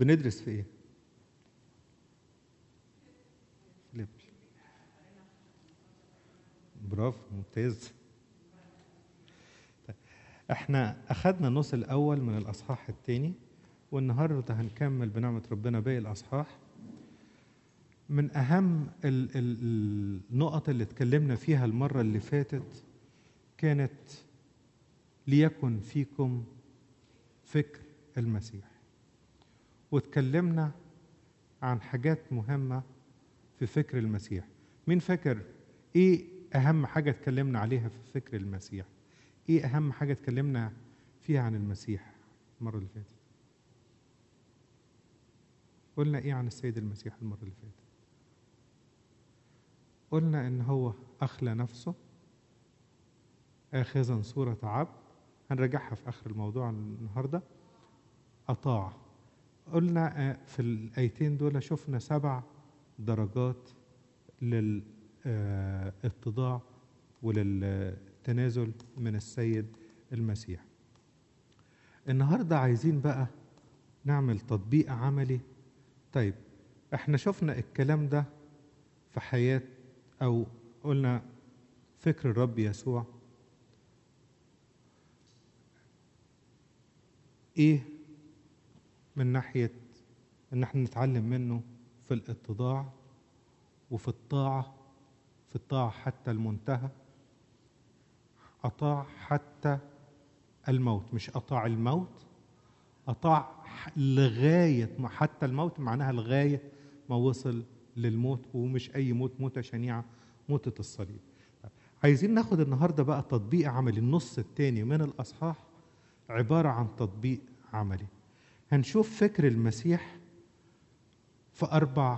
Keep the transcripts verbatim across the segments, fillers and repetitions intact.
بندرس في ايه؟ فيليبي. برافو، ممتاز. طيب. احنا اخدنا النص الاول من الاصحاح الثاني، والنهارده هنكمل بنعمه ربنا باقي الاصحاح. من اهم ال ال النقط اللي اتكلمنا فيها المره اللي فاتت كانت ليكن فيكم فكر المسيح، واتكلمنا عن حاجات مهمه في فكر المسيح. مين فاكر ايه اهم حاجه اتكلمنا عليها في فكر المسيح؟ ايه اهم حاجه اتكلمنا فيها عن المسيح المره اللي فاتت؟ قلنا ايه عن السيد المسيح المره اللي فاتت؟ قلنا ان هو اخلى نفسه اخذا صوره عبد. هنراجعها في اخر الموضوع النهارده. اطاع. قلنا في الايتين دول شفنا سبع درجات للاتضاع وللتنازل من السيد المسيح. النهارده عايزين بقى نعمل تطبيق عملي. طيب احنا شفنا الكلام ده في حياة، او قلنا فكر الرب يسوع ايه من ناحية ان احنا نتعلم منه في الاتضاع وفي الطاعة. في الطاعة حتى المنتهى، أطاع حتى الموت. مش أطاع الموت، أطاع لغاية ما حتى الموت، معناها لغاية ما وصل للموت، ومش أي موت، موتة شنيعة، موتة الصليب. عايزين ناخد النهاردة بقى تطبيق عملي. النص الثاني من الأصحاح عبارة عن تطبيق عملي. هنشوف فكر المسيح في أربع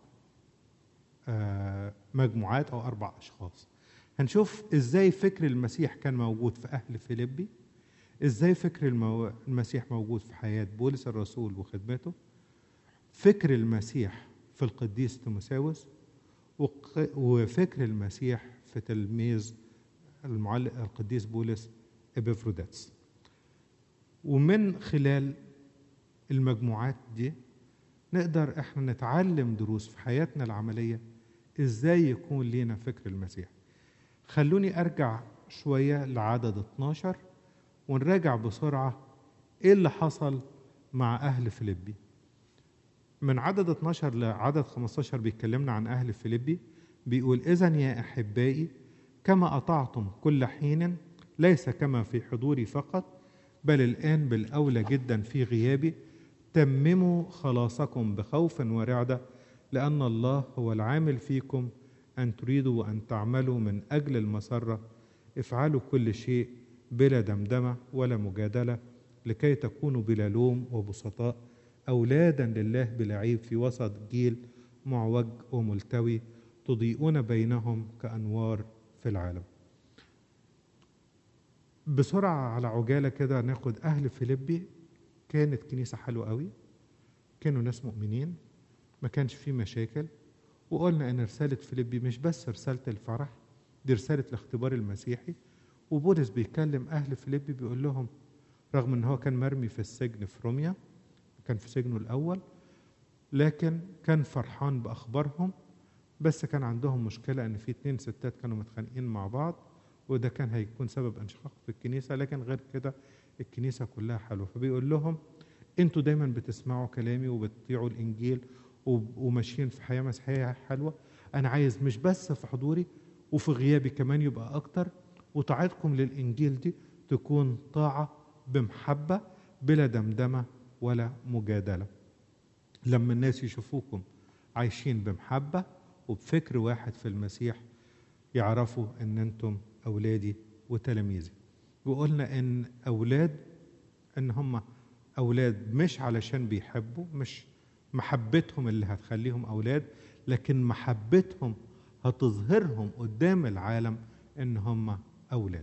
مجموعات أو أربع أشخاص. هنشوف إزاي فكر المسيح كان موجود في أهل فيليبي، إزاي فكر المو... المسيح موجود في حياة بولس الرسول وخدمته، فكر المسيح في القديس تيموثاوس، وق... وفكر المسيح في تلميذ المعلق القديس بولس إبيفروديتس. ومن خلال المجموعات دي نقدر احنا نتعلم دروس في حياتنا العملية ازاي يكون لينا فكر المسيح. خلوني ارجع شوية لعدد اتناشر ونراجع بسرعة ايه اللي حصل مع اهل فيليبي. من عدد اتناشر لعدد خمستاشر بيتكلمنا عن اهل فيليبي. بيقول: اذن يا احبائي كما اطعتم كل حين، ليس كما في حضوري فقط، بل الان بالاولى جدا في غيابي، تمموا خلاصكم بخوف ورعدة، لأن الله هو العامل فيكم أن تريدوا وأن تعملوا من أجل المسرة. افعلوا كل شيء بلا دمدمة ولا مجادلة، لكي تكونوا بلا لوم وبسطاء، أولادا لله بلا عيب في وسط جيل معوج وملتوي، تضيئون بينهم كأنوار في العالم. بسرعة على عجالة كده ناخد أهل فيليبي. كانت كنيسة حلوة قوي، كانوا ناس مؤمنين، ما كانش فيه مشاكل. وقلنا ان رسالة فيليبي مش بس رسالة الفرح، دي رسالة الاختبار المسيحي. وبولس بيكلم اهل فيليبي بيقول لهم رغم ان هو كان مرمي في السجن في روميا، كان في سجنه الاول، لكن كان فرحان باخبارهم. بس كان عندهم مشكلة ان في اتنين ستات كانوا متخانقين مع بعض، وده كان هيكون سبب انشقاق في الكنيسة. لكن غير كده الكنيسة كلها حلوة. فبيقول لهم انتوا دايما بتسمعوا كلامي وبتطيعوا الانجيل وماشيين في حياة مسيحية حلوة. انا عايز مش بس في حضوري وفي غيابي كمان يبقى اكتر، وطاعتكم للانجيل دي تكون طاعة بمحبة بلا دمدمة ولا مجادلة. لما الناس يشوفوكم عايشين بمحبة وبفكر واحد في المسيح، يعرفوا ان انتم اولادي وتلاميذي. وقلنا ان اولاد ان هم أولاد مش علشان بيحبوا، مش محبتهم اللي هتخليهم أولاد، لكن محبتهم هتظهرهم قدام العالم إن هم أولاد.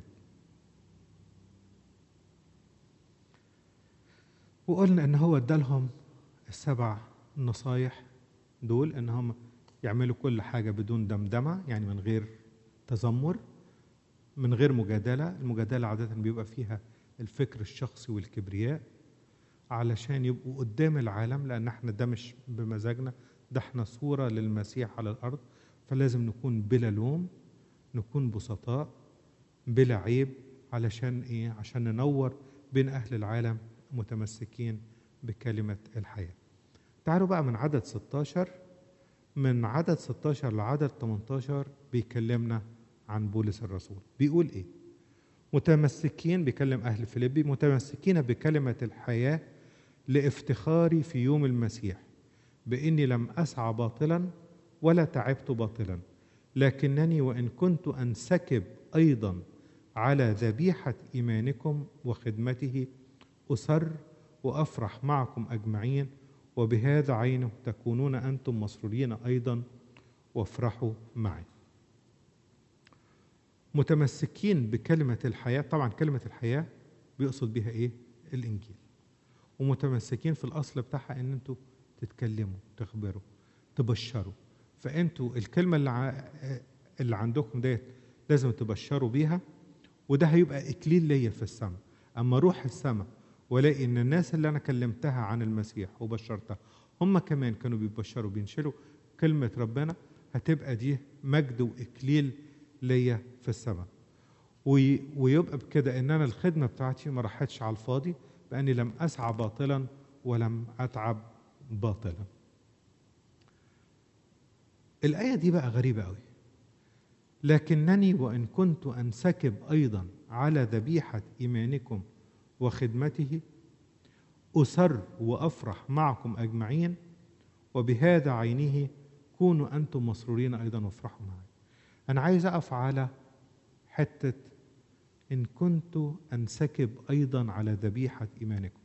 وقلنا إن هو ادالهم السبع نصايح دول، إن هم يعملوا كل حاجة بدون دمدمة، يعني من غير تذمر، من غير مجادلة. المجادلة عادة بيبقى فيها الفكر الشخصي والكبرياء. علشان يبقوا قدام العالم، لأن احنا ده مش بمزاجنا، ده احنا صورة للمسيح على الأرض. فلازم نكون بلا لوم، نكون بسطاء بلا عيب، علشان ايه؟ عشان ننور بين أهل العالم متمسكين بكلمة الحياة. تعالوا بقى من عدد ستاشر، من عدد ستاشر لعدد تمنتاشر بيكلمنا عن بولس الرسول. بيقول ايه؟ متمسكين، بيكلم أهل فيليبي، متمسكين بكلمة الحياة لافتخاري في يوم المسيح، بإني لم أسعى باطلا ولا تعبت باطلا، لكنني وإن كنت أنسكب أيضا على ذبيحة إيمانكم وخدمته أسر وأفرح معكم أجمعين، وبهذا عينه تكونون أنتم مسرورين أيضا وافرحوا معي. متمسكين بكلمة الحياة، طبعا كلمة الحياة بيقصد بها إيه؟ الإنجيل. ومتمسكين في الأصل بتاعها إن أنتوا تتكلموا، تخبروا، تبشروا. فأنتوا الكلمة اللي, ع... اللي عندكم ديت لازم تبشروا بيها، وده هيبقى إكليل ليا في السماء. أما روح السماء ولاقي إن الناس اللي أنا كلمتها عن المسيح وبشرتها هم كمان كانوا بيبشروا بينشروا كلمة ربنا، هتبقى دي مجد وإكليل ليا في السماء. ويبقى بكده إن أنا الخدمة بتاعتي ما راحتش على الفاضي، بأني لم أسعى باطلا ولم أتعب باطلا. الآية دي بقى غريبة قوي. لكنني وإن كنت أنسكب أيضا على ذبيحة إيمانكم وخدمته أسر وأفرح معكم أجمعين، وبهذا عينه كونوا أنتم مسرورين أيضا وافرحوا معي. أنا عايز أقف على حتة إن كنت أنسكب أيضا على ذبيحة إيمانكم.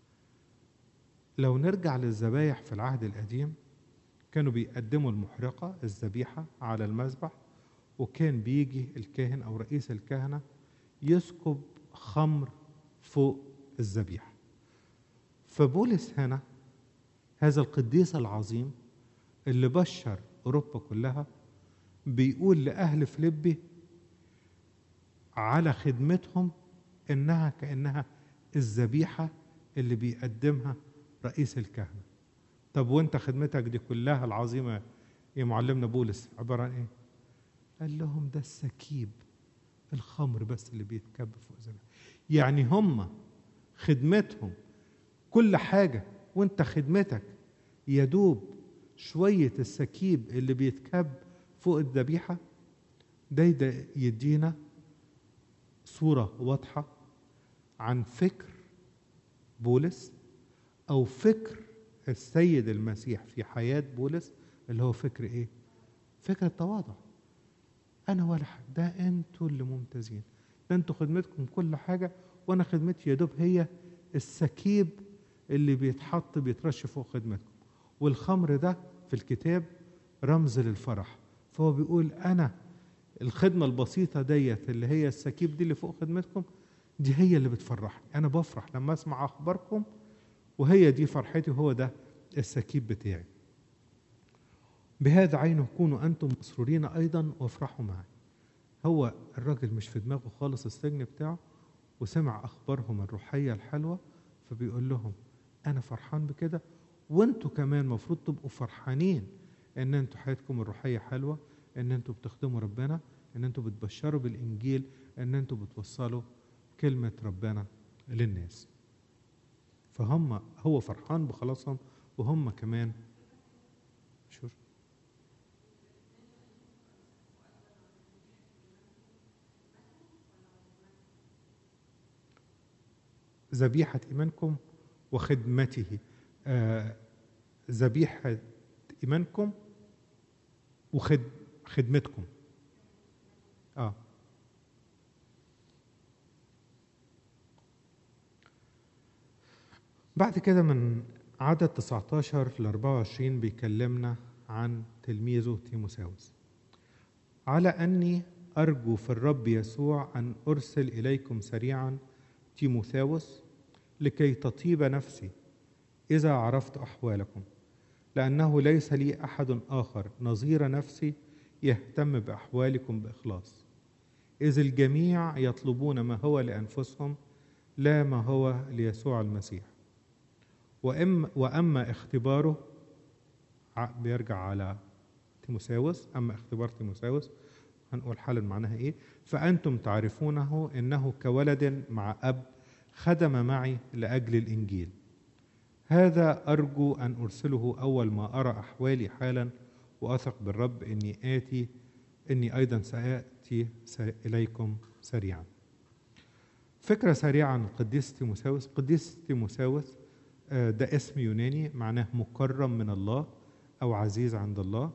لو نرجع للذبايح في العهد القديم، كانوا بيقدموا المحرقة الذبيحة على المذبح، وكان بيجي الكاهن أو رئيس الكهنة يسكب خمر فوق الذبيحة. فبولس هنا هذا القديس العظيم اللي بشر أوروبا كلها بيقول لأهل فيليبي على خدمتهم إنها كأنها الذبيحة اللي بيقدمها رئيس الكهنة. طب وانت خدمتك دي كلها العظيمة يا معلمنا بولس عبارة عن ايه؟ قال لهم ده السكيب، الخمر بس اللي بيتكب فوق الذبيحة. يعني هم خدمتهم كل حاجة، وانت خدمتك يدوب شوية السكيب اللي بيتكب فوق الذبيحة. ده, ده يدينا صورة واضحة عن فكر بولس أو فكر السيد المسيح في حياة بولس، اللي هو فكر إيه؟ فكر التواضع. أنا ولا حاجة، ده أنتوا اللي ممتازين، ده أنتوا خدمتكم كل حاجة، وأنا خدمتي يا دوب هي السكيب اللي بيتحط بيترش فوق خدمتكم. والخمر ده في الكتاب رمز للفرح، فهو بيقول أنا الخدمة البسيطة ديت اللي هي السكيب دي اللي فوق خدمتكم، دي هي اللي بتفرحني. أنا بفرح لما أسمع أخباركم، وهي دي فرحتي، وهو ده السكيب بتاعي. بهذا عينه كونوا أنتم مسرورين أيضا وافرحوا معي. هو الراجل مش في دماغه خالص السجن بتاعه، وسمع أخبارهم الروحية الحلوة، فبيقول لهم أنا فرحان بكده، وانتوا كمان مفروض تبقوا فرحانين ان انتوا حياتكم الروحية حلوة، ان انتوا بتخدموا ربنا، ان انتوا بتبشروا بالإنجيل، ان انتوا بتوصلوا كلمة ربنا للناس. فهم هو فرحان بخلاصهم، وهم كمان شور ذبيحة إيمانكم وخدمته. آه ذبيحة إيمانكم وخدمتكم. آه بعد كده من عدد تسعتاشر ل أربعة وعشرين بيكلمنا عن تلميذه تيموثاوس. على أني أرجو في الرب يسوع أن أرسل إليكم سريعا تيموثاوس لكي تطيب نفسي إذا عرفت أحوالكم، لأنه ليس لي أحد آخر نظير نفسي يهتم بأحوالكم بإخلاص، إذ الجميع يطلبون ما هو لأنفسهم لا ما هو ليسوع المسيح. وأما, وأما اختباره بيرجع على تيموثاوس. أما اختبار تيموثاوس هنقول حالا معناها إيه. فأنتم تعرفونه إنه كولد مع أب خدم معي لأجل الإنجيل، هذا أرجو أن أرسله أول ما أرى أحوالي حالا، وأثق بالرب إني آتي إني أيضا سآتي إليكم سريعا. فكرة سريعة عن القديس تيموثاوس. قديس تيموثاوس ده اسم يوناني معناه مكرم من الله أو عزيز عند الله،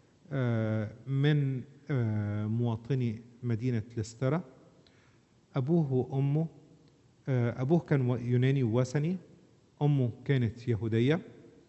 من مواطني مدينة لسترا. أبوه وأمه، أبوه كان يوناني ووثني، أمه كانت يهودية.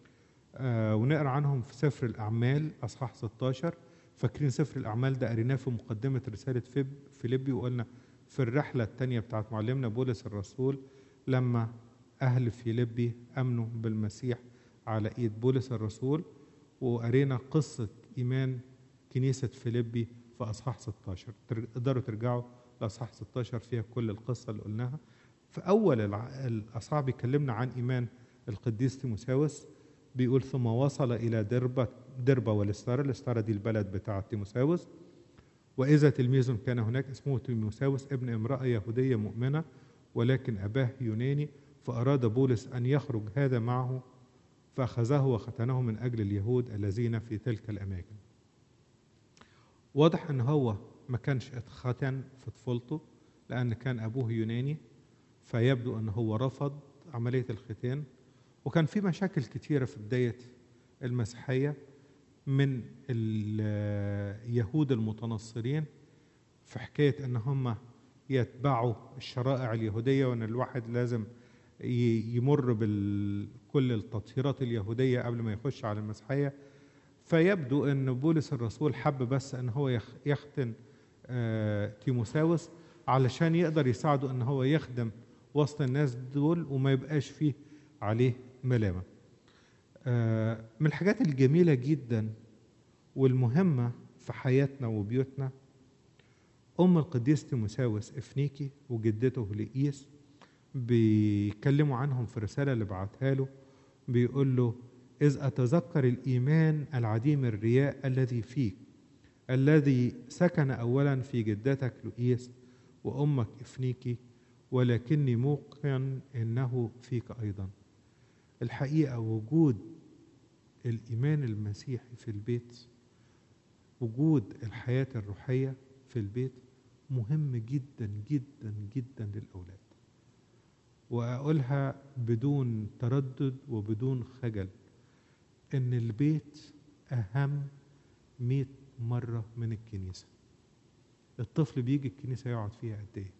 ونقرأ عنهم في سفر الأعمال أصحاح ستاشر. فاكرين سفر الأعمال ده قريناه في مقدمة رسالة فيليبي، وقلنا في الرحلة الثانية بتاعت معلمنا بولس الرسول لما أهل فيليبي أمنوا بالمسيح على إيد بولس الرسول، وقرينا قصة إيمان كنيسة فيليبي في أصحاح ستاشر. تقدروا ترجعوا لأصحاح ستاشر فيها كل القصة اللي قلناها. في أول الأصحاح بيكلمنا عن إيمان القديس تيموثاوس، بيقول ثم وصل إلى دربة دربة ولسترا. لسترا دي البلد بتاع تيموثاوس. وإذا تلميذ كان هناك اسمه تيموثاوس ابن امرأة يهودية مؤمنة، ولكن أباه يوناني، فأراد بولس أن يخرج هذا معه، فأخذه وختنه من أجل اليهود الذين في تلك الأماكن. واضح أن هو ما كانش اتختن في طفولته لأن كان أبوه يوناني، فيبدو أن هو رفض عملية الختان. وكان في مشاكل كتيرة في بداية المسيحية من اليهود المتنصرين في حكاية أن هم يتبعوا الشرائع اليهودية، وأن الواحد لازم يمر بكل التطهيرات اليهودية قبل ما يخش على المسيحية. فيبدو أن بولس الرسول حب بس أن هو يختن تيموثاوس علشان يقدر يساعده أن هو يخدم وسط الناس دول وما يبقاش فيه عليه ملامة. من الحاجات الجميلة جدا والمهمة في حياتنا وبيوتنا أم القديس تيموثاوس إفنيكي وجدته لئيس، بيكلموا عنهم في رسالة اللي بعتها له. بيقول له إذ أتذكر الإيمان العديم الرياء الذي فيك، الذي سكن أولا في جدتك لئيس وأمك إفنيكي، ولكني موقن إنه فيك أيضا. الحقيقة وجود الإيمان المسيحي في البيت، وجود الحياة الروحية في البيت مهم جدا جدا جدا للأولاد. وأقولها بدون تردد وبدون خجل إن البيت أهم مئة مرة من الكنيسة. الطفل بيجي الكنيسة يقعد فيها قد إيه؟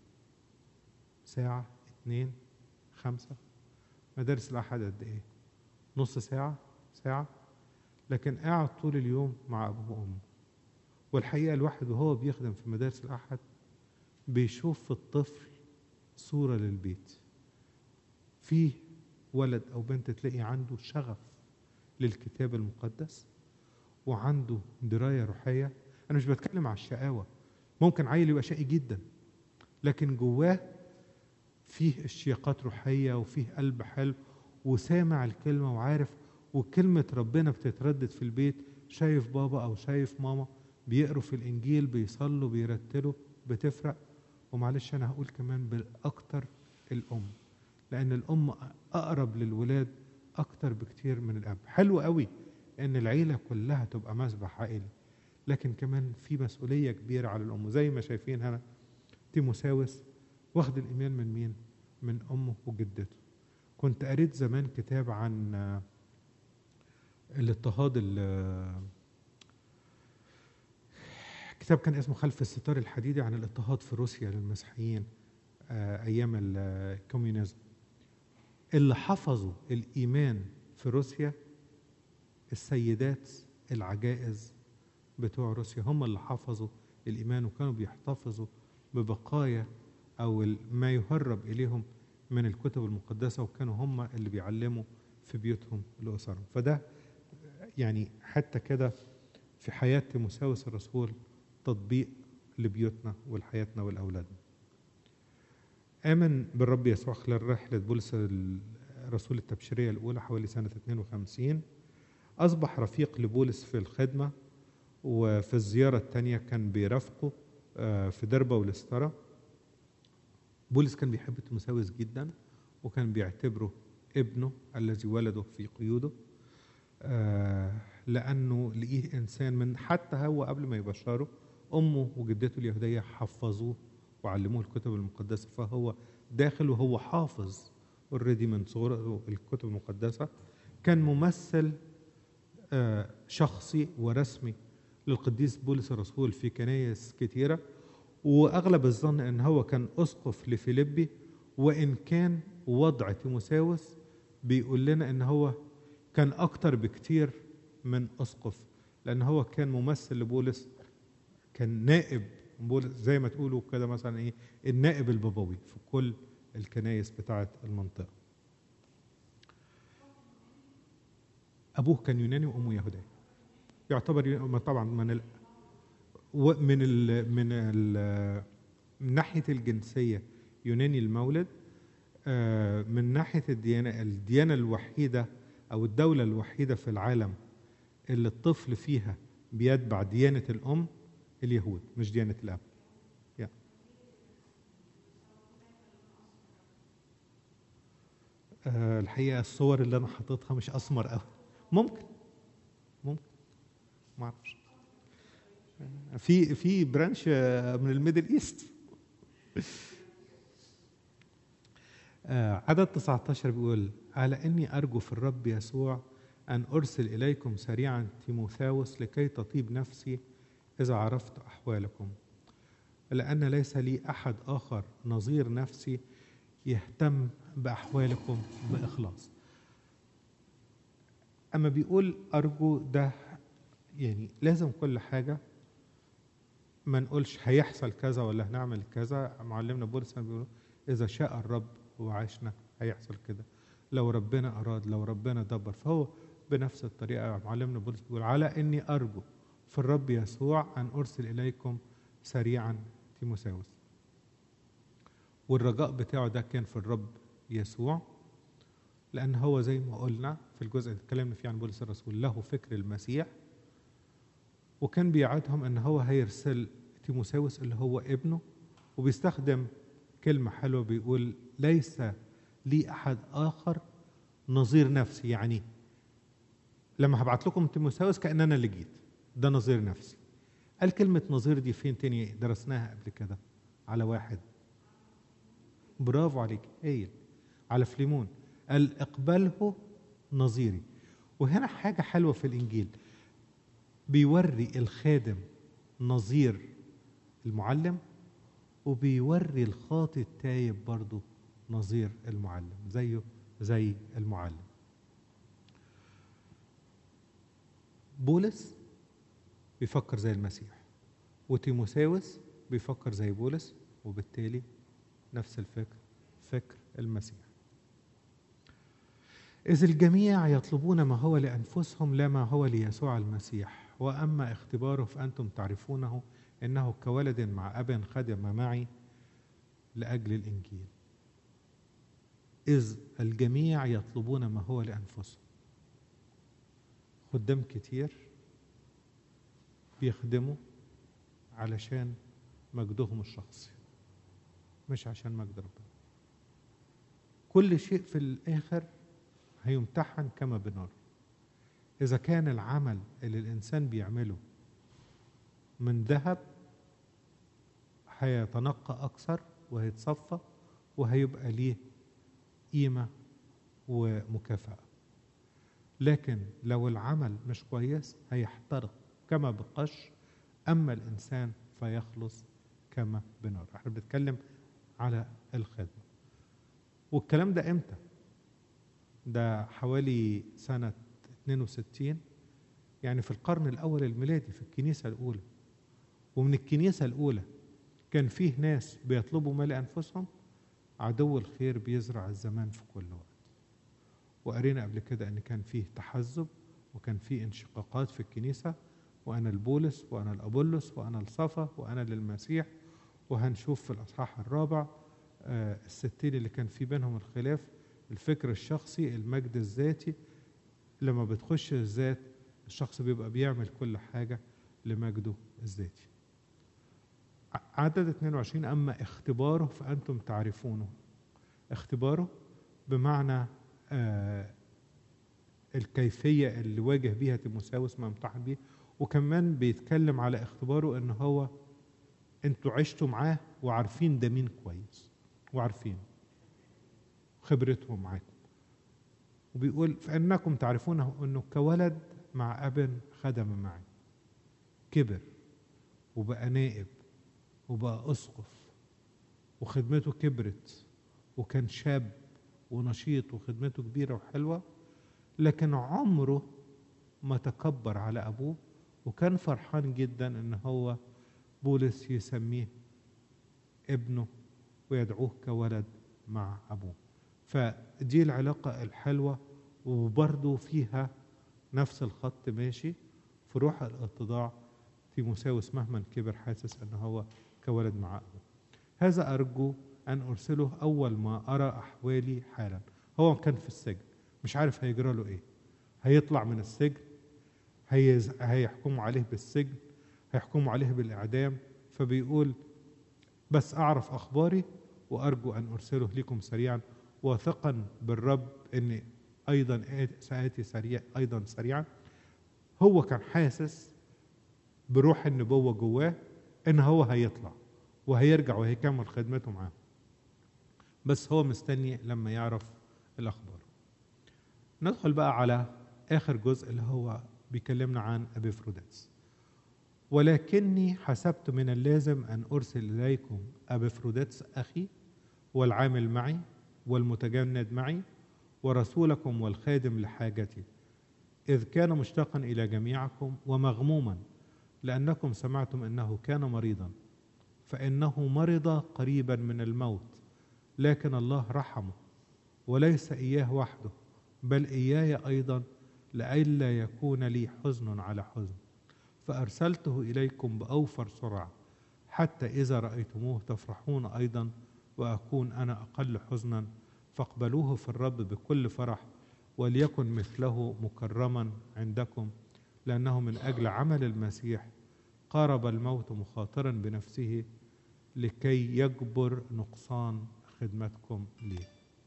ساعة، اتنين، خمسة. مدارس الأحد قد إيه؟ نص ساعة، ساعة. لكن قاعد طول اليوم مع أبوه وأمه. والحقيقة الواحد وهو بيخدم في مدارس الأحد بيشوف في الطفل صورة للبيت. فيه ولد أو بنت تلاقي عنده شغف للكتاب المقدس وعنده دراية روحية. أنا مش بتكلم على الشقاوة، ممكن عيل يبقى شقي جدا لكن جواه فيه اشتياقات روحية وفيه قلب حلو وسامع الكلمة وعارف، وكلمة ربنا بتتردد في البيت. شايف بابا أو شايف ماما بيقروا في الإنجيل، بيصلوا، بيرتلوا، بتفرق. ومعلش أنا هقول كمان بالأكتر الأم، لأن الأم أقرب للولاد أكتر بكتير من الأب. حلو قوي إن العيلة كلها تبقى مسبح عائلي، لكن كمان في مسؤولية كبيرة على الأم. زي ما شايفين هنا تيموثاوس واخد الإيمان من مين؟ من أمه وجدته. كنت قريت زمان كتاب عن الاضطهاد، كتاب كان اسمه خلف الستار الحديدي عن الاضطهاد في روسيا للمسيحيين أيام الكوميونيزم. اللي حفظوا الإيمان في روسيا السيدات العجائز بتوع روسيا، هم اللي حفظوا الإيمان وكانوا بيحتفظوا ببقايا أو ما يهرب إليهم من الكتب المقدسة، وكانوا هم اللي بيعلموا في بيوتهم لأسرهم. فده يعني حتى كده في حياة تيموثاوس الرسول تطبيق لبيوتنا ولحياتنا ولأولادنا. آمن بالرب يسوع خلال رحلة بولس رسول التبشيرية الأولى حوالي سنة اثنين وخمسين. أصبح رفيق لبولس في الخدمة، وفي الزيارة الثانية كان بيرافقه في دربة ولسترة. بولس كان بيحب تيموثاوس جدا، وكان بيعتبره ابنه الذي ولده في قيوده، لأنه لقيه إنسان من حتى هو قبل ما يبشره أمه وجدته اليهودية حفظوه وعلموه الكتب المقدسة، فهو داخل وهو حافظ اوريدي من صغره الكتب المقدسة. كان ممثل شخصي ورسمي للقديس بولس الرسول في كنائس كتيرة، وأغلب الظن أن هو كان أسقف لفيليبي، وإن كان وضع تيموثاوس بيقول لنا أن هو كان أكتر بكتير من أسقف، لأن هو كان ممثل لبولس، كان نائب بولس زي ما تقولوا كده مثلا إيه النائب البابوي في كل الكنائس بتاعة المنطقة. أبوه كان يوناني وأمه يهودية، يعتبر طبعا من ال من ال من ال من ناحية الجنسية يوناني المولد. من ناحية الديانة، الديانة الوحيدة أو الدولة الوحيدة في العالم اللي الطفل فيها بيتبع ديانة الأم اليهود مش ديانة الأب. yeah. أه الحقيقة الصور اللي أنا حاططها مش أسمر أوي، ممكن ممكن ما أعرفش. في في برانش من الميدل إيست. أه عدد تسعة عشر بيقول: على إني أرجو في الرب يسوع أن أرسل إليكم سريعا تيموثاوس لكي تطيب نفسي إذا عرفت أحوالكم، لأن ليس لي أحد آخر نظير نفسي يهتم بأحوالكم بإخلاص. أما بيقول أرجو ده يعني لازم كل حاجة ما نقولش هيحصل كذا ولا هنعمل كذا. معلمنا بولس بيقول إذا شاء الرب وعشنا هيحصل كده، لو ربنا أراد، لو ربنا دبر. فهو بنفس الطريقة معلمنا بولس بيقول: على إني أرجو في الرب يسوع أن أرسل إليكم سريعا تيموثاوس. والرجاء بتاعه ده كان في الرب يسوع، لأن هو زي ما قلنا في الجزء اللي اتكلمنا فيه عن بولس الرسول له فكر المسيح، وكان بيعدهم أن هو هيرسل تيموثاوس اللي هو ابنه. وبيستخدم كلمة حلوة بيقول: ليس لي أحد آخر نظير نفسي. يعني لما هبعت لكم تيموثاوس كأن أنا اللي جيت، ده نظير نفسي. قال كلمة نظير دي فين تاني درسناها قبل كده؟ على واحد، برافو عليك هايل، على فليمون، قال اقبله نظيري. وهنا حاجة حلوة في الإنجيل، بيوري الخادم نظير المعلم، وبيوري الخاطئ التايب برضو نظير المعلم، زيه زي المعلم. بولس بيفكر زي المسيح، وتيموثاوس بيفكر زي بولس، وبالتالي نفس الفكر، فكر المسيح. إذ الجميع يطلبون ما هو لأنفسهم لا ما هو ليسوع المسيح، وأما اختباره فأنتم تعرفونه إنه كولد مع أب خدم معي لأجل الإنجيل. إذ الجميع يطلبون ما هو لأنفسهم. خدام كتير بيخدموا علشان مجدهم الشخصي، مش عشان مجد ربنا. كل شيء في الآخر هيمتحن كما بنار. إذا كان العمل اللي الإنسان بيعمله من ذهب هيتنقى أكثر وهيتصفى وهيبقى ليه قيمة ومكافأة. لكن لو العمل مش كويس هيحترق كما بقش، أما الإنسان فيخلص كما بنار. احنا بنتكلم على الخدمة، والكلام ده امتى؟ ده حوالي سنة اثنين وستين، يعني في القرن الأول الميلادي في الكنيسة الأولى. ومن الكنيسة الأولى كان فيه ناس بيطلبوا ما لأنفسهم. عدو الخير بيزرع الزمان في كل وقت. وقرينا قبل كده أن كان فيه تحزب، وكان فيه انشقاقات في الكنيسة، وأنا البولس وأنا الأبولس وأنا الصفا وأنا للمسيح. وهنشوف في الأصحاح الرابع آه الستين اللي كان فيه بينهم الخلاف الفكر الشخصي، المجد الذاتي. لما بتخش الذات الشخص بيبقى بيعمل كل حاجة لمجده الذاتي. عدد اثنين وعشرين أما اختباره فأنتم تعرفونه. اختباره بمعنى آه الكيفية اللي واجه بيها تيموثاوس ما امتحن بيه، وكمان بيتكلم على اختباره ان هو انتوا عشتوا معاه وعارفين ده مين كويس وعارفين خبرتهم معاكم. وبيقول فإنكم تعرفونه انه كولد مع اب خدم معي، كبر وبقى نائب وبقى اسقف وخدمته كبرت وكان شاب ونشيط وخدمته كبيرة وحلوة، لكن عمره ما تكبر على أبوه، وكان فرحان جدا ان هو بولس يسميه ابنه ويدعوه كولد مع أبوه. فدي العلاقة الحلوة، وبرضه فيها نفس الخط ماشي في روح الاتضاع. تيموثاوس مهما كبر حاسس ان هو كولد مع أبوه. هذا أرجو أن أرسله أول ما أرى أحوالي حالا. هو كان في السجن مش عارف هيجرى له إيه، هيطلع من السجن هيز... هيحكموا عليه بالسجن، هيحكموا عليه بالإعدام، فبيقول بس أعرف أخباري وأرجو أن أرسله لكم سريعا، واثقا بالرب أني أيضا سآتي سريع أيضا سريعا. هو كان حاسس بروح النبوة جواه إن هو هيطلع وهيرجع وهيكمل خدمته معاه، بس هو مستني لما يعرف الأخبار. ندخل بقى على آخر جزء اللي هو بيكلمنا عن أبيفروديتس. ولكني حسبت من اللازم أن أرسل إليكم أبيفروديتس أخي والعامل معي والمتجند معي ورسولكم والخادم لحاجتي، إذ كان مشتاقا إلى جميعكم ومغموما لأنكم سمعتم أنه كان مريضا، فإنه مرض قريبا من الموت، لكن الله رحمه، وليس إياه وحده بل إياي أيضا، لئلا يكون لي حزن على حزن. فأرسلته إليكم بأوفر سرعة، حتى إذا رأيتموه تفرحون أيضا وأكون أنا أقل حزنا. فاقبلوه في الرب بكل فرح، وليكن مثله مكرما عندكم، لأنه من أجل عمل المسيح قارب الموت مخاطرا بنفسه لكي يجبر نقصان خدمتكم ليه.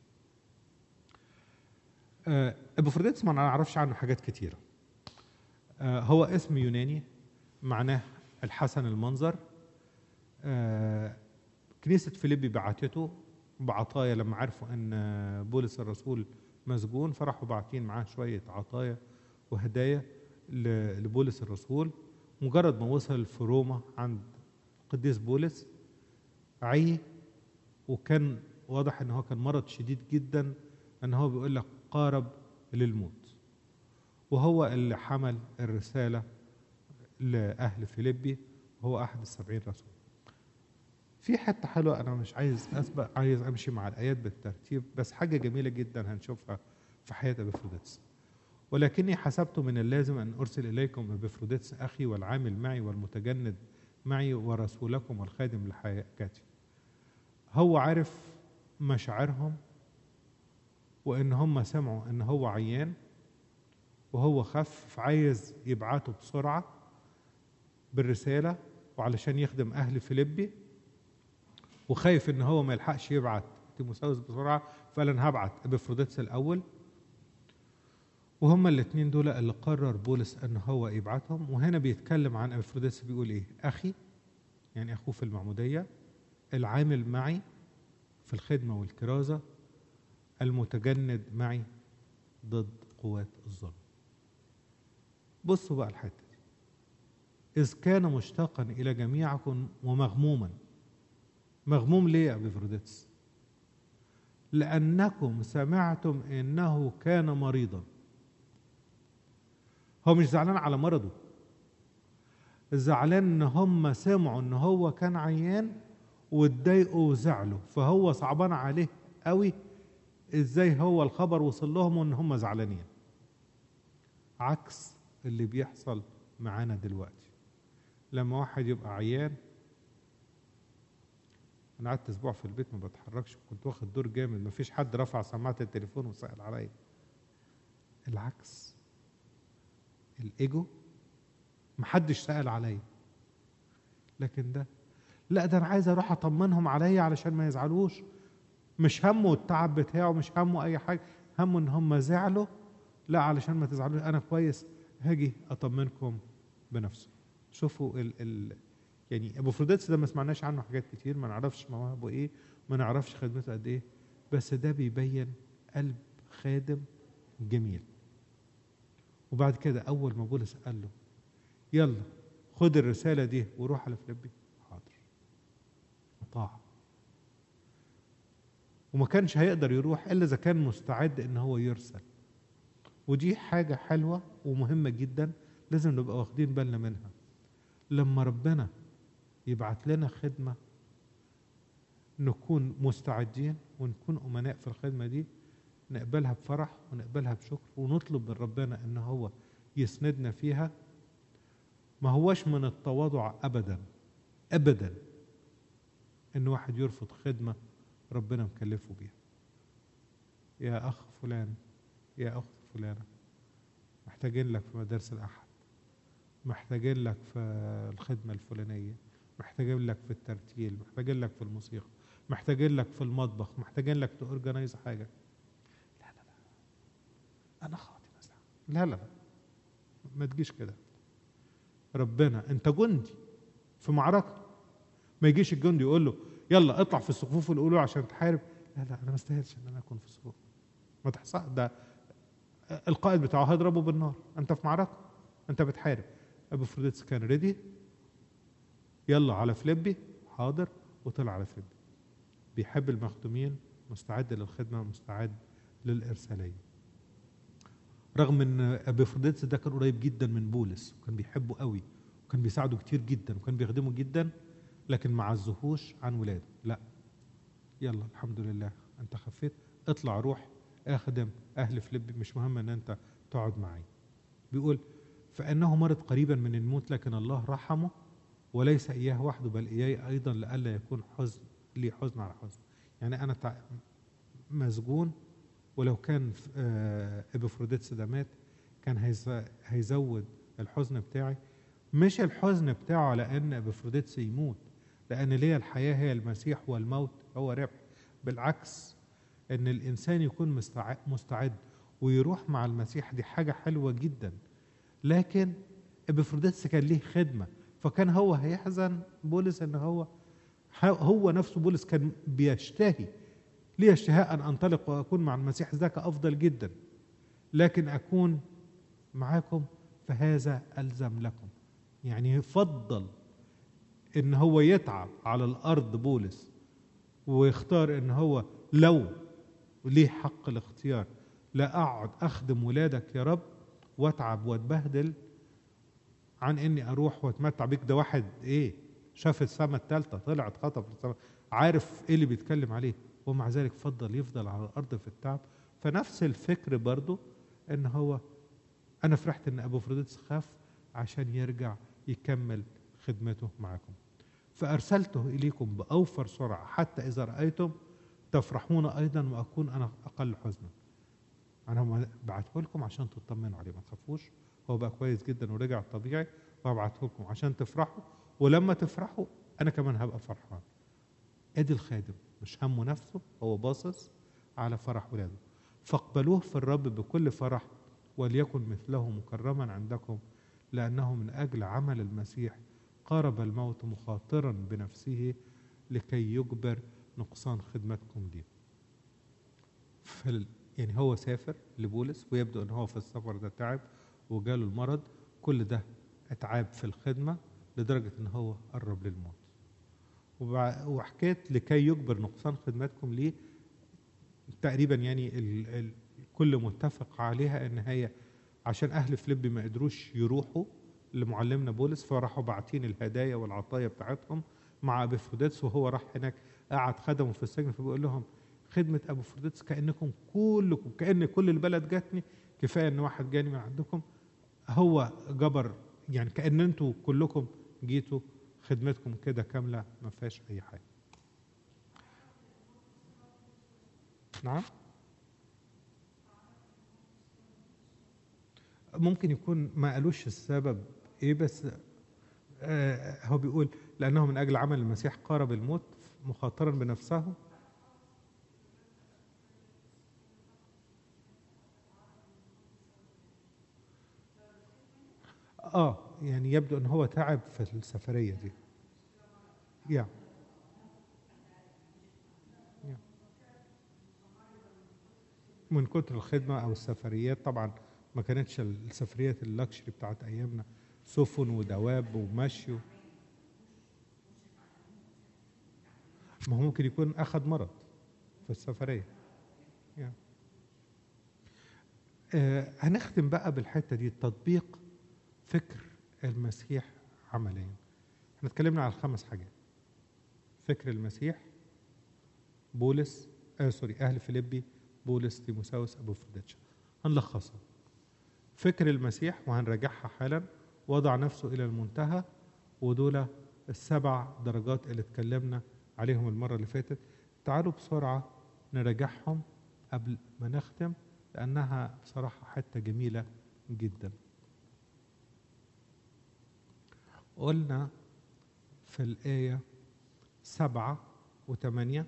آه أبيفروديتس ما نعرفش عنه حاجات كتيرة. آه هو اسم يوناني معناه الحسن المنظر. آه كنيسة فيليبي بعتته بعطايا لما عرفوا أن بولس الرسول مسجون، فراحوا باعتين معاه شوية عطايا وهدايا لبولس الرسول. مجرد ما وصل في روما عند قديس بولس عي، وكان واضح ان هو كان مرض شديد جدا، ان هو بيقول لك قارب للموت، وهو اللي حمل الرسالة لأهل فيليبي، وهو أحد السبعين رسول. في حتة حلوة أنا مش عايز أسبق، عايز أمشي مع الآيات بالترتيب، بس حاجة جميلة جدا هنشوفها في حياة أبيفروديتس. ولكني حسبت من اللازم أن أرسل إليكم أبيفروديتس أخي والعامل معي والمتجند معي ورسولكم والخادم لحياتي. هو عارف مشاعرهم، وإن هم سمعوا إن هو عيان وهو خف، فعايز يبعته بسرعة بالرسالة وعلشان يخدم أهل فيليبي، وخايف إن هو ما يلحقش يبعت تيموثاوس بسرعة، فقال أنا هبعت أبيفروديتس الأول. وهما الاثنين دول اللي قرر بولس ان هو يبعتهم. وهنا بيتكلم عن أبيفروديتس بيقول ايه؟ اخي يعني اخوه في المعمودية، العامل معي في الخدمة والكرازة، المتجند معي ضد قوات الظلم. بصوا بقى الحتة دي، إذ كان مشتاقا إلى جميعكم ومغموما. مغموم ليه يا أبيفروديتس؟ لأنكم سمعتم إنه كان مريضا. هو مش زعلان على مرضه، زعلان ان هم سمعوا ان هو كان عيان واتضايقوا وزعلوا، فهو صعبان عليه قوي ازاي هو الخبر وصل لهم وان هم زعلانين، عكس اللي بيحصل معانا دلوقتي. لما واحد يبقى عيان انا قعدت اسبوع في البيت ما بتحركش، كنت واخد دور جامد، ما فيش حد رفع سماعه التليفون وسأل عليا. العكس، الايجو محدش سأل عليا، لكن ده لا، ده انا عايز اروح اطمنهم عليا علشان ما يزعلوش، مش همه التعب بتاعه، مش همه اي حاجه، همه ان هم زعلوا، لا علشان ما تزعلوش انا كويس هاجي اطمنكم بنفسه. شوفوا ال ال يعني ابوفروديتس ده ما سمعناش عنه حاجات كتير، ما نعرفش مواهبه ايه، ما نعرفش خدمته قد ايه، بس ده بيبين قلب خادم جميل. وبعد كده اول ما بولس قال له يلا خد الرساله دي وروح على فيليبي، حاضر، اطاع. وما كانش هيقدر يروح الا اذا كان مستعد ان هو يرسل. ودي حاجه حلوه ومهمه جدا لازم نبقى واخدين بالنا منها. لما ربنا يبعت لنا خدمه نكون مستعدين ونكون امناء في الخدمه دي، نقبلها بفرح ونقبلها بشكر ونطلب من ربنا ان هو يسندنا فيها. ما هوش من التواضع ابدا ابدا ان واحد يرفض خدمه ربنا مكلفه بيها. يا اخ فلان، يا اخت فلانه، محتاجين لك في مدارس الاحد، محتاجين لك في الخدمه الفلانيه، محتاجين لك في الترتيل، محتاجين لك في الموسيقى، محتاجين لك في المطبخ، محتاجين لك تورجنايز حاجه. لا لا لا انا خاطي مثلا، لا لا لا ما تجيش كده. ربنا انت جندي في معركه، ما يجيش الجندي يقول له يلا اطلع في الصفوف الاولى عشان تحارب. لا لا انا ما استاهلش ان انا اكون في الصفوف، ما تحصل ده القائد بتاعه هيضربه بالنار. انت في معركه، انت بتحارب. ابوفروديتس كان ريدي، يلا على فيليبي، حاضر، وطلع على فيليبي. بيحب المخدومين، مستعد للخدمه، مستعد للارساليه. رغم ان ابوفروديتس ده كان قريب جدا من بولس وكان بيحبه قوي وكان بيساعده كتير جدا وكان بيخدمه جدا، لكن ما عزهوش عن ولاده. لا، يلا الحمد لله انت خفيت، اطلع روح اخدم اهل فيليبي، مش مهم ان انت تقعد معي. بيقول فانه مرض قريبا من الموت لكن الله رحمه، وليس اياه وحده بل اياي ايضا لئلا يكون حزن لي حزن على حزن. يعني انا مسجون، ولو كان ابوفروديتس ده مات كان هيزود الحزن بتاعي. مش الحزن بتاعه لان ابوفروديتس يموت، لان ليا الحياه هي المسيح والموت هو ربح. بالعكس، ان الانسان يكون مستعد ويروح مع المسيح دي حاجه حلوه جدا. لكن ابوفروديتس كان ليه خدمه، فكان هو هيحزن بولس ان هو هو نفسه بولس كان بيشتهي، ليه اشتهاء ان انطلق واكون مع المسيح، ذاك افضل جدا، لكن اكون معاكم فهذا الزم لكم. يعني يفضل ان هو يتعب على الارض بولس ويختار ان هو لو ليه حق الاختيار لا اقعد اخدم ولادك يا رب واتعب واتبهدل عن اني اروح واتمتع بيك. ده واحد ايه شاف السماء الثالثه، طلع اتخطف للسماء، عارف ايه اللي بيتكلم عليه، ومع ذلك فضل يفضل على الارض في التعب. فنفس الفكر برضو ان هو انا فرحت ان ابوفروديتس خاف عشان يرجع يكمل خدمته معكم. فارسلته اليكم باوفر سرعه حتى اذا رايتم تفرحون ايضا واكون انا اقل حزنا. انا بعته لكم عشان تطمنوا عليه، ما تخافوش، هو بقى كويس جدا ورجع طبيعي، وهبعته لكم عشان تفرحوا، ولما تفرحوا انا كمان هبقى فرحان. ادي الخادم مش همه نفسه، هو باصص على فرح ولاده. فاقبلوه في الرب بكل فرح وليكن مثله مكرما عندكم، لانه من اجل عمل المسيح قارب الموت مخاطرا بنفسه لكي يجبر نقصان خدمتكم دي. يعني هو سافر لبولس، ويبدو ان هو في السفر ده تعب وجاله المرض، كل ده اتعاب في الخدمه لدرجه ان هو قرب للموت. وحكيت لكي يجبر نقصان خدمتكم ليه تقريبا، يعني الكل متفق عليها ان هي عشان اهل فيليبي ما قدروش يروحوا لمعلمنا بولس، فراحوا باعتين الهدايا والعطايا بتاعتهم مع ابوفروديتس، وهو راح هناك قعد خدمه في السجن. فبيقول لهم خدمه ابوفروديتس كانكم كلكم، كان كل البلد جاتني، كفايه ان واحد جاني من عندكم، هو جبر، يعني كان انتوا كلكم جيتوا، خدمتكم كده كامله ما فيهاش اي حاجه. نعم، ممكن يكون ما قالوش السبب ايه، بس آه هو بيقول لأنه من أجل عمل المسيح قارب الموت مخاطرا بنفسه. اه يعني يبدو ان هو تعب في السفرية دي. يا يا. من كتر الخدمة أو السفريات، طبعا ما كانتش السفريات اللكشري بتاعت أيامنا، سفن ودواب ومشي. ما هو ممكن يكون أخذ مرض في السفرية. يا. آه هنختم بقى بالحتة دي، تطبيق فكر المسيح عمليا. احنا اتكلمنا على الخمس حاجات: فكر المسيح، بولس آه سوري أهل فيليبي، بولس، تيموساوس، أبوفوديتش. هنلخصها: فكر المسيح وهنراجعها حالا، وضع نفسه إلى المنتهى، ودول السبع درجات اللي اتكلمنا عليهم المرة اللي فاتت. تعالوا بسرعة نراجعهم قبل ما نختم، لأنها بصراحة حتة جميلة جدا. قلنا في الآية سبعة وثمانية: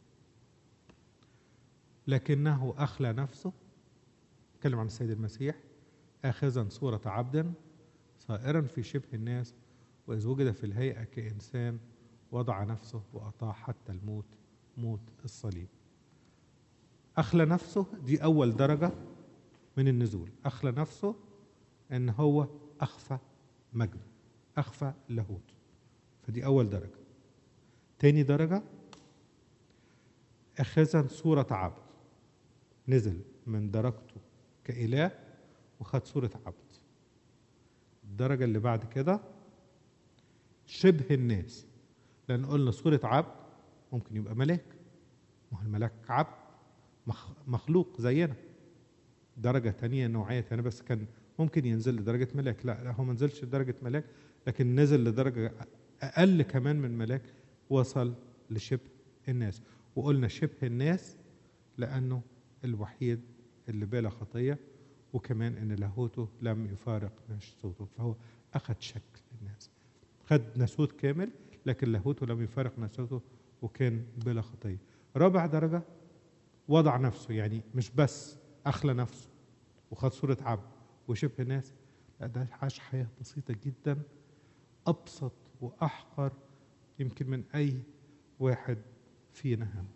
لكنه أخلى نفسه، تكلم عن السيد المسيح، آخذا صورة عبد صائرا في شبه الناس، وإذ وجد في الهيئة كإنسان وضع نفسه وأطاع حتى الموت، موت الصليب. أخلى نفسه دي أول درجة من النزول. أخلى نفسه إن هو أخفى مجده، أخفى لاهوت، فدي أول درجة. تاني درجة أخذا صورة عبد، نزل من درجته كإله وخد صورة عبد. الدرجة اللي بعد كده شبه الناس، لأن قلنا صورة عبد ممكن يبقى ملاك، ما هو الملاك عبد مخلوق زينا. درجة تانية نوعية تانية، بس كان ممكن ينزل لدرجة ملاك. لا, لا هو ما نزلش لدرجة ملاك، لكن نزل لدرجة أقل كمان من ملاك، وصل لشبه الناس. وقلنا شبه الناس لأنه الوحيد اللي بلا خطية، وكمان إن لاهوته لم يفارق ناسوته، فهو أخذ شكل الناس، خد ناسوت كامل لكن لاهوته لم يفارق ناسوته وكان بلا خطية. رابع درجة وضع نفسه، يعني مش بس أخلى نفسه وخد صورة عبد وشبه ناس، لا ده عاش حياة بسيطة جدا، أبسط وأحقر يمكن من أي واحد فينا هم.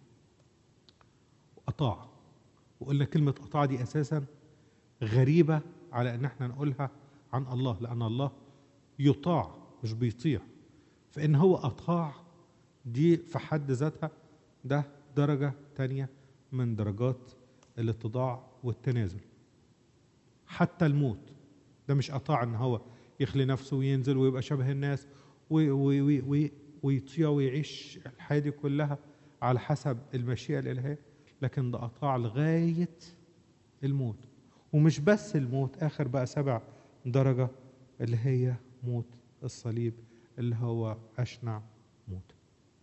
أطاع، وقلنا كلمة أطاع دي أساسا غريبة على أن احنا نقولها عن الله، لأن الله يطاع مش بيطيع، فإن هو أطاع دي في حد ذاتها ده درجة تانية من درجات الاتضاع والتنازل. حتى الموت ده مش أطاع إن هو يخلي نفسه وينزل ويبقى شبه الناس ويطيع ويعيش الحياة دي كلها على حسب المشيئة الإلهية، لكن ده أطاع لغاية الموت. ومش بس الموت، آخر بقى سبع درجة اللي هي موت الصليب، اللي هو أشنع موت.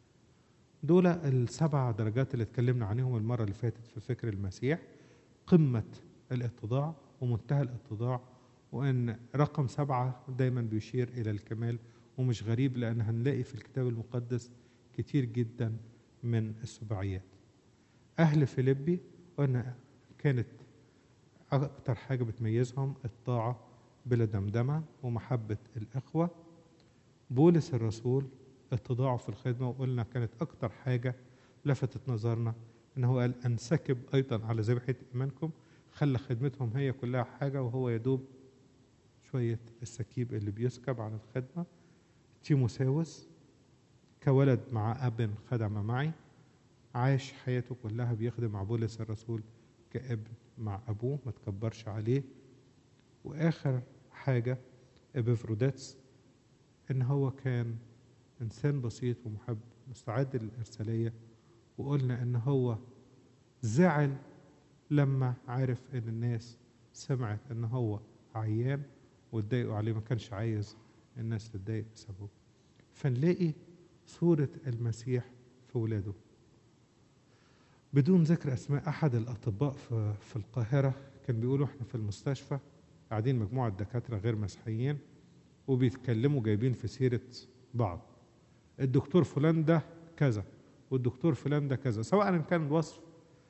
دول السبع درجات اللي اتكلمنا عنهم المرة اللي فاتت في فكر المسيح، قمة الاتضاع ومنتهى الاتضاع، وأن رقم سبعة دايما بيشير إلى الكمال، ومش غريب لأن هنلاقي في الكتاب المقدس كتير جدا من السبعيات. أهل فيليبي وأن كانت أكتر حاجة بتميزهم الطاعة بلا دمدمة ومحبة الإخوة. بولس الرسول اتضاعه في الخدمة، وقلنا كانت أكتر حاجة لفتت نظرنا أنه قال أنسكب أيضا على ذبيحة إيمانكم، خلى خدمتهم هي كلها حاجة وهو يدوب شوية السكيب اللي بيسكب على الخدمة. تيموساوس كولد مع أب خدم معي، عاش حياته كلها بيخدم مع بولس الرسول كابن مع أبوه، ما تكبرش عليه. وآخر حاجة إبيفروديتس، إن هو كان إنسان بسيط ومحب مستعد للإرسالية، وقلنا إن هو زعل لما عرف إن الناس سمعت إن هو عيان واتضايقوا عليه، ما كانش عايز الناس تتضايق بسببه. فنلاقي صورة المسيح في ولاده. بدون ذكر أسماء، أحد الأطباء في, في القاهرة كان بيقولوا إحنا في المستشفى قاعدين مجموعة دكاترة غير مسيحيين وبيتكلموا جايبين في سيرة بعض، الدكتور فلان ده كذا والدكتور فلان ده كذا، سواء كان الوصف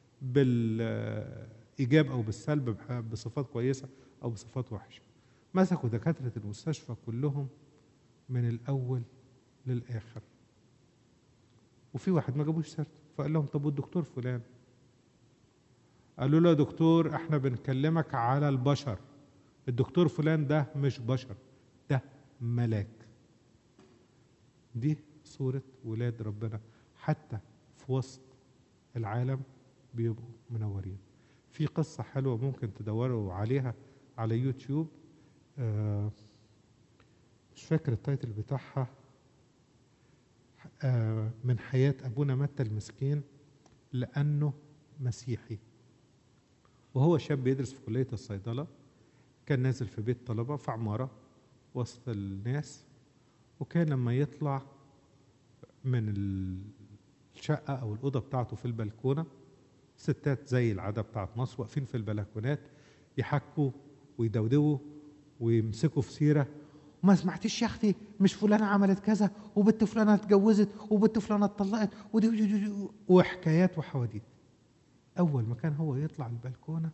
بالإيجاب أو بالسلب، بصفات كويسة أو بصفات وحشة. مسكوا دكاترة المستشفى كلهم من الأول للآخر، وفي واحد ما جابوش سيرته، فقال لهم طب والدكتور فلان؟ قالوا له يا دكتور احنا بنكلمك على البشر، الدكتور فلان ده مش بشر، ده ملاك. دي صورة ولاد ربنا حتى في وسط العالم بيبقوا منورين. في قصة حلوة ممكن تدوروا عليها على يوتيوب، آه مش فاكر التايتل بتاعها، آه من حياة أبونا متى المسكين لأنه مسيحي. وهو شاب بيدرس في كلية الصيدلة، كان نازل في بيت طلبة في عمارة وسط الناس، وكان لما يطلع من الشقة أو الأوضة بتاعته في البلكونة، ستات زي العادة بتاعت مصر واقفين في البلكونات يحكوا ويدودوا ويمسكوا في سيرة، وما سمعتيش يا أختي مش فلانة عملت كذا، وبنت فلانة اتجوزت، وبنت فلانة اتطلقت، ودي ودي ودي وحكايات وحواديت. أول ما كان هو يطلع البلكونة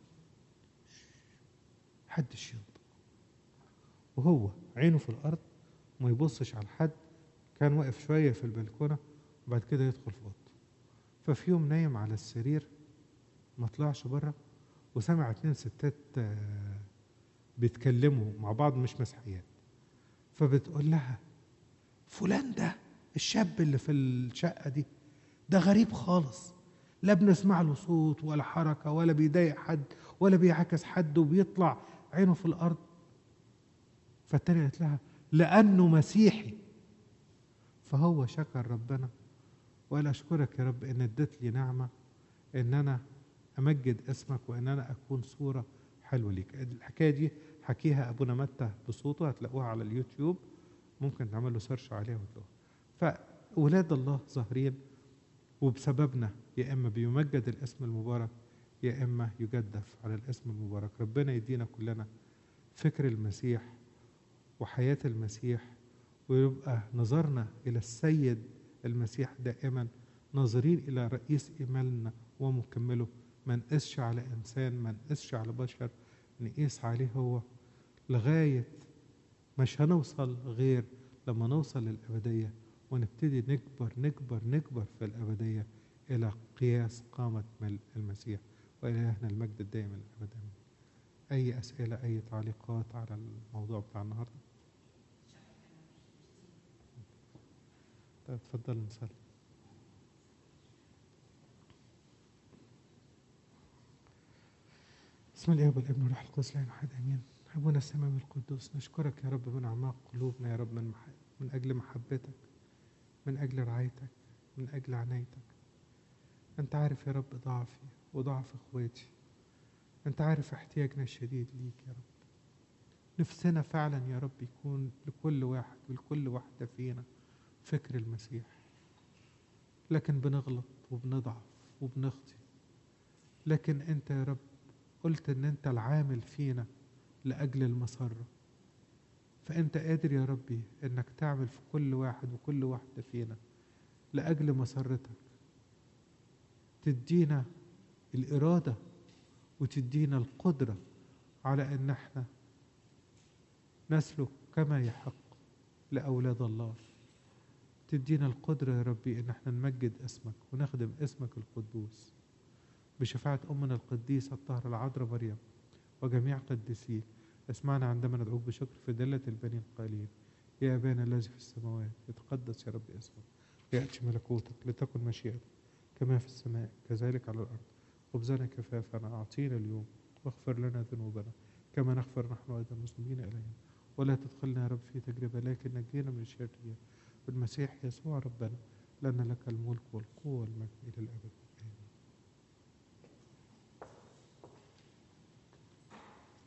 محدش ينطق، وهو عينه في الأرض ما يبصش على حد. كان واقف شوية في البلكونة وبعد كده يدخل في أوضته. ففي يوم نايم على السرير ما طلعش بره، وسمع اتنين ستات بيتكلموا مع بعض مش مسيحيات، فبتقول لها فلان ده الشاب اللي في الشقة دي ده غريب خالص، لا بنسمع له صوت ولا حركة ولا بيضايق حد ولا بيعكس حد وبيطلع عينه في الأرض. فالتانية قالت لها لأنه مسيحي. فهو شكر ربنا وقال أشكرك يا رب إن اديت لي نعمة إن أنا أمجد اسمك وإن أنا أكون صورة حلوة ليك. الحكاية دي حكيها أبونا متى بصوته، هتلاقوها على اليوتيوب، ممكن تعملوا سيرش عليها وتلاقوها. فأولاد الله ظاهرين وبسببنا يا إما بيمجد الاسم المبارك يا إما يجدف على الاسم المبارك. ربنا يدينا كلنا فكر المسيح وحياة المسيح، ويبقى نظرنا إلى السيد المسيح دائما ناظرين إلى رئيس إيماننا ومكمله. ما نقسش على إنسان، ما نقسش على بشر، نقيس عليه هو، لغاية مش هنوصل غير لما نوصل للأبدية ونبتدي نكبر نكبر نكبر في الأبدية إلى قياس قامة المسيح. وإلهنا المجد الدائم الأبد. أي أسئلة، أي تعليقات على الموضوع بتاع النهاردة؟ طيب اتفضل نصلي. بسم الله والابن والروح القدس لا أحد آمين. أبونا السماوي القدوس، نشكرك يا رب من أعماق قلوبنا يا رب، من محب. من أجل محبتك، من أجل رعايتك، من أجل عنايتك. أنت عارف يا رب ضعفي وضعف إخواتي، أنت عارف احتياجنا الشديد ليك يا رب. نفسنا فعلا يا رب يكون لكل واحد ولكل واحدة فينا فكر المسيح، لكن بنغلط وبنضعف وبنخطي. لكن أنت يا رب قلت أن أنت العامل فينا لأجل المسرة، فأنت قادر يا ربي أنك تعمل في كل واحد وكل واحدة فينا لأجل مسرتك. تدينا الإرادة وتدينا القدرة على أن احنا نسلك كما يحق لأولاد الله. تدينا القدرة يا ربي أن احنا نمجد اسمك ونخدم اسمك القدوس بشفاعة أمنا القديسة الطاهرة العذراء مريم وجميع قديسيك. اسمعنا عندما ندعوك بشكر في دلة البنين قائلين يا أبانا الذي في السماوات يتقدس يا رب اسمك، ليأتي ملكوتك، لتكن مشيئتك كما في السماء كذلك على الأرض. خبزنا كفافنا أعطينا اليوم، واغفر لنا ذنوبنا كما نغفر نحن أيضا المذنبين إلينا، ولا تدخلنا يا رب في تجربة لكن نجينا من الشرير بالمسيح يسوع ربنا، لأن لك الملك والقوة والمجد إلى الأبد.